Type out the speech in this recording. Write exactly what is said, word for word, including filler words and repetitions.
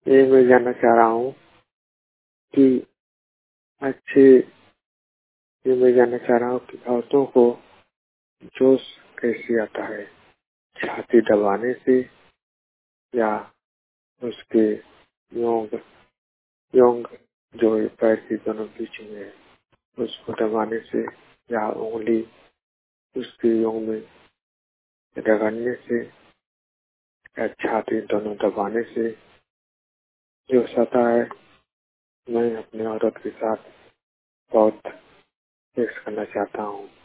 ये मैं जानना चाह रहा हूँ कि अच्छे ये मैं जानना चाह रहा हूँ कि औरतों को जोश कैसे आता है, छाती दबाने से या उसके योंग योंग जो पैर के दोनों बीच में है उसको दबाने से या उंगली उसके योंग में रगड़ने से या छाती दोनों दबाने से जोश आता है। मैं अपने औरत के साथ बहुत सेक्स करना चाहता हूँ।